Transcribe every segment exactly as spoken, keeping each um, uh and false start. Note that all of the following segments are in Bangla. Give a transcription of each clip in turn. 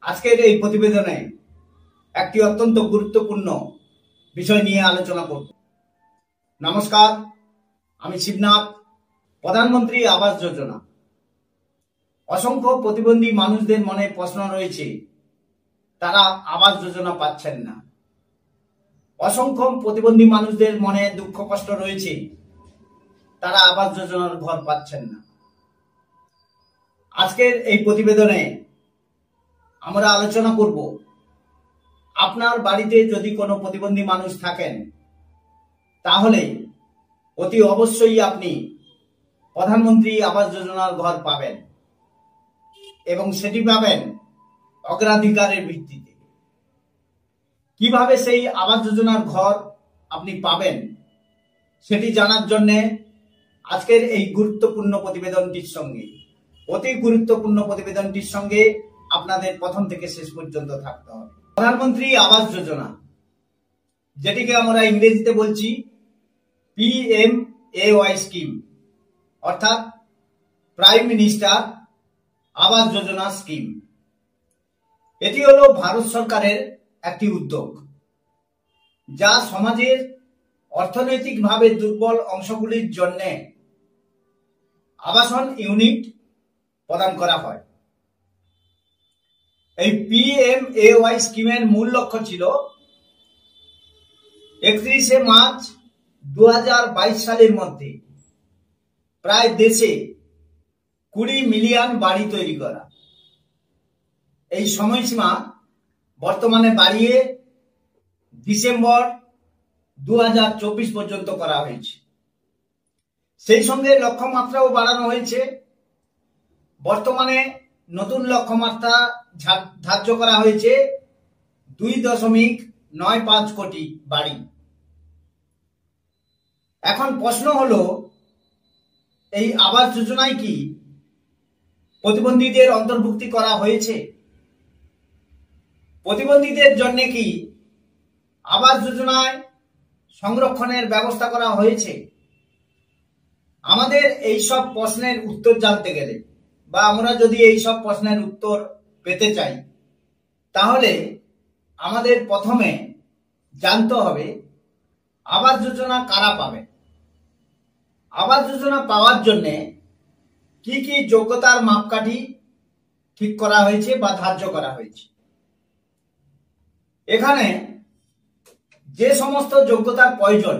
আজকের এই প্রতিবেদনে একটি অত্যন্ত গুরুত্বপূর্ণ বিষয় নিয়ে আলোচনা করব। নমস্কার, আমি শিবনাথ। প্রধানমন্ত্রী আবাস যোজনা। অসংখ্য প্রতিবন্ধী মানুষদের মনে প্রশ্ন রয়েছে, তারা আবাস যোজনা পাচ্ছেন না। অসংখ্য প্রতিবন্ধী মানুষদের মনে দুঃখ কষ্ট রয়েছে, তারা আবাস যোজনার ঘর পাচ্ছেন না। আজকের এই প্রতিবেদনে আমরা আলোচনা করব, আপনার বাড়িতে যদি কোনো প্রতিবন্ধী মানুষ থাকেন তাহলে অতি অবশ্যই আপনি প্রধানমন্ত্রী আবাস যোজনার ঘর পাবেন এবং সেটি পাবেন অগ্রাধিকারের ভিত্তিতে। কিভাবে সেই আবাস যোজনার ঘর আপনি পাবেন সেটি জানার জন্য আজকের এই গুরুত্বপূর্ণ প্রতিবেদনটির সঙ্গে অতি গুরুত্বপূর্ণ প্রতিবেদনটির সঙ্গে আপনাদের প্রথম থেকে শেষ পর্যন্ত থাকতে হবে। প্রধানমন্ত্রী আবাস যোজনা, যেটিকে আমরা ইংরেজিতে বলছি P M A Y scheme, অর্থাৎ prime minister Awas Yojana scheme. এটি হলো ভারত সরকারের একটি উদ্যোগ, যা সমাজের অর্থনৈতিকভাবে দুর্বল অংশগুলির জন্য আবাসন ইউনিট প্রদান করা হয়। এই পি এম এ ওয়াই স্কিমের মূল লক্ষ্য ছিল একত্রিশে মার্চ দু হাজার বাইশ সালের মধ্যে প্রায় দেশে কুড়ি মিলিয়ন বাড়ি তৈরি করা। এই সময়সীমা বর্তমানে বাড়িয়ে ডিসেম্বর দু হাজার চব্বিশ পর্যন্ত করা হয়েছে। সেই সঙ্গে লক্ষ্যমাত্রাও বাড়ানো হয়েছে। বর্তমানে নতুন লক্ষ্যমাত্রা ধার্য করা হয়েছে দুই দশমিক নয় পাঁচ কোটি বাড়ি। এখন প্রশ্ন হলো, এই আবাস যোজনায় কি প্রতিবন্ধীদের অন্তর্ভুক্তি করা হয়েছে? প্রতিবন্ধীদের জন্য কি আবাস যোজনায় সংরক্ষণের ব্যবস্থা করা হয়েছে? আমাদের এই সব প্রশ্নের উত্তর জানতে গেলে বা আমরা যদি এই সব প্রশ্নের উত্তর পেতে চাই, তাহলে আমাদের প্রথমে জানতে হবে আবাস যোজনা কারা পাবে। আবাস যোজনা পাওয়ার জন্য কি কি যোগ্যতার মাপকাঠি ঠিক করা হয়েছে বা ধার্য করা হয়েছে। এখানে যে সমস্ত যোগ্যতার প্রয়োজন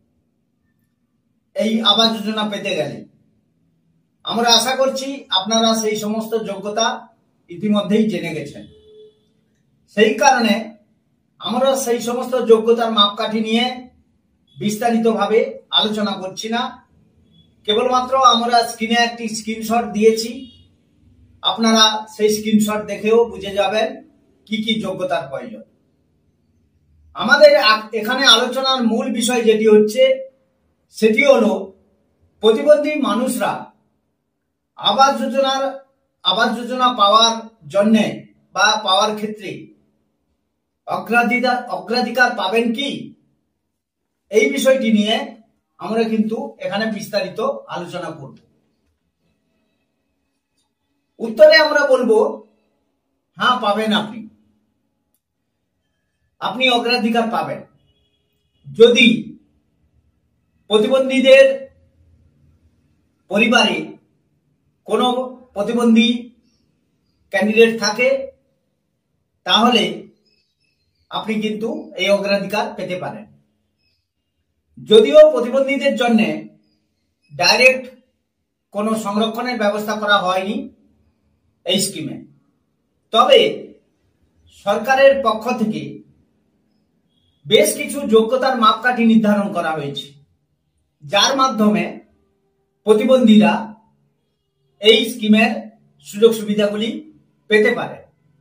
এই আবাস যোজনা পেতে গেলে, আমরা আশা করছি আপনারা সেই সমস্ত যোগ্যতা ইতিমধ্যেই জেনে গেছেন। সেই কারণে আমরা সেই সমস্ত যোগ্যতার মাপকাঠি নিয়ে বিস্তারিতভাবে আলোচনা করছি না। কেবলমাত্র আমরা স্ক্রিনে একটি স্ক্রিনশট দিয়েছি, আপনারা সেই স্ক্রিনশট দেখেও বুঝে যাবেন কি কি যোগ্যতার প্রয়োজন। আমাদের এখানে আলোচনার মূল বিষয় যেটি হচ্ছে সেটি হলো প্রতিবন্ধী মানুষরা আবাস যোজনার আবাস যোজনা পাওয়ার জন্য বা পাওয়ার ক্ষেত্রে অগ্রাধিকার অগ্রাধিকার পাবেন কি, এই বিষয়টি নিয়ে আমরা কিন্তু এখানে বিস্তারিত আলোচনা করব। উত্তরে আমরা বলবো হ্যাঁ, পাবেন। আপনি আপনি অগ্রাধিকার পাবেন যদি প্রতিবন্ধীদের পরিবারে কোনো প্রতিবন্ধী ক্যান্ডিডেট থাকে, তাহলে আপনি কিন্তু এই অগ্রাধিকার পেতে পারেন। যদিও প্রতিবন্ধীদের জন্য ডাইরেক্ট কোনো সংরক্ষণের ব্যবস্থা করা হয়নি এই স্কিমে, তবে সরকারের পক্ষ থেকে বেশ কিছু যোগ্যতার মাপকাঠি নির্ধারণ করা হয়েছে, যার মাধ্যমে প্রতিবন্ধীরা এই স্কিমের সুযোগ সুবিধাগুলি পেতে পারে।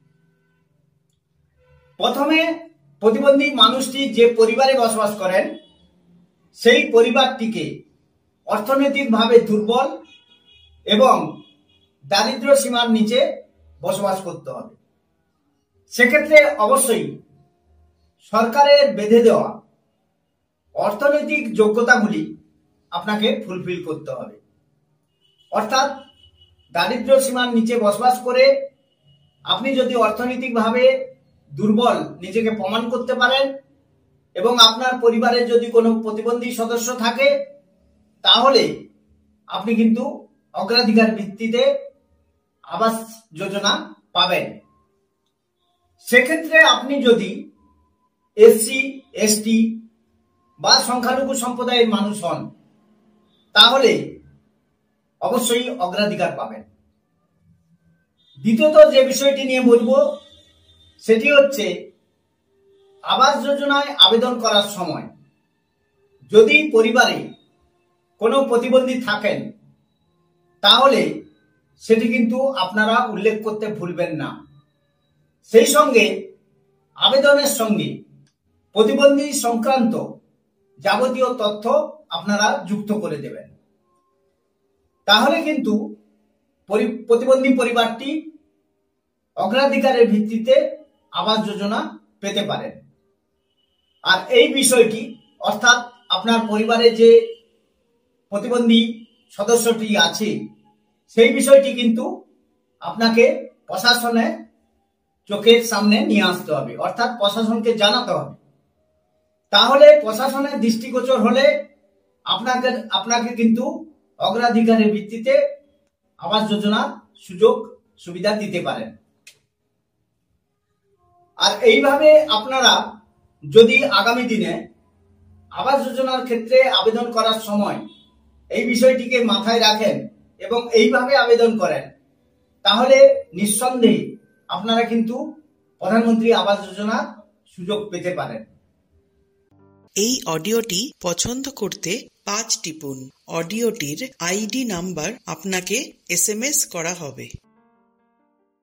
প্রথমে প্রতিবন্ধী মানুষটি যে পরিবারে বসবাস করেন সেই পরিবারটিকে অর্থনৈতিকভাবে দুর্বল এবং দারিদ্র সীমার নিচে বসবাস করতে হবে। সেক্ষেত্রে অবশ্যই সরকারের বেঁধে দেওয়া অর্থনৈতিক যোগ্যতাগুলি আপনাকে ফুলফিল করতে হবে। অর্থাৎ দারিদ্র সীমার নিচে বসবাস করে আপনি যদি অর্থনৈতিকভাবে দুর্বল নিজেকে প্রমাণ করতে পারেন এবং আপনার পরিবারের যদি কোনো প্রতিবন্ধী সদস্য থাকে, তাহলে আপনি কিন্তু অগ্রাধিকার ভিত্তিতে আবাস যোজনা পাবেন। সেক্ষেত্রে আপনি যদি এসসি, এসটি বা সংখ্যালঘু সম্প্রদায়ের মানুষ হন, তাহলে অবশ্যই অগ্রাধিকার পাবেন। দ্বিতীয়ত যে বিষয়টি নিয়ে বলবো সেটি হচ্ছে আবাস যোজনায় আবেদন করার সময় যদি পরিবারে কোনো প্রতিবন্ধী থাকেন, তাহলে সেটি কিন্তু আপনারা উল্লেখ করতে ভুলবেন না। সেই সঙ্গে আবেদনের সঙ্গে প্রতিবন্ধী সংক্রান্ত যাবতীয় তথ্য আপনারা যুক্ত করে দেবেন। তাহলে কিন্তু প্রতিবন্ধী পরিবারটি অগ্রাধিকারের ভিত্তিতে আবাস যোজনা পেতে পারেন। আর এই বিষয়টি অর্থাৎ আপনার পরিবারে যে প্রতিবন্ধী সদস্যটি আছে, সেই বিষয়টি কিন্তু আপনাকে প্রশাসনে চোখের সামনে নিয়ে আসতে হবে, অর্থাৎ প্রশাসনকে জানাতে হবে। তাহলে প্রশাসনের দৃষ্টিগোচর হলে আপনাকে আপনাকে কিন্তু অগ্রাধিকারের ভিত্তিতে আবাস যোজনার সুযোগ সুবিধা দিতে পারেন। আর এইভাবে আপনারা যদি আগামী দিনে আবাস যোজনার ক্ষেত্রে আবেদন করার সময় এই বিষয়টিকে মাথায় রাখেন এবং এইভাবে আবেদন করেন, তাহলে নিঃসন্দেহে আপনারা কিন্তু প্রধানমন্ত্রী আবাস যোজনার সুযোগ পেতে পারেন। এই অডিওটি পছন্দ করতে পাঁচ টিপুন। অডিওটির আইডি নাম্বার আপনাকে এস এম এস করা হবে।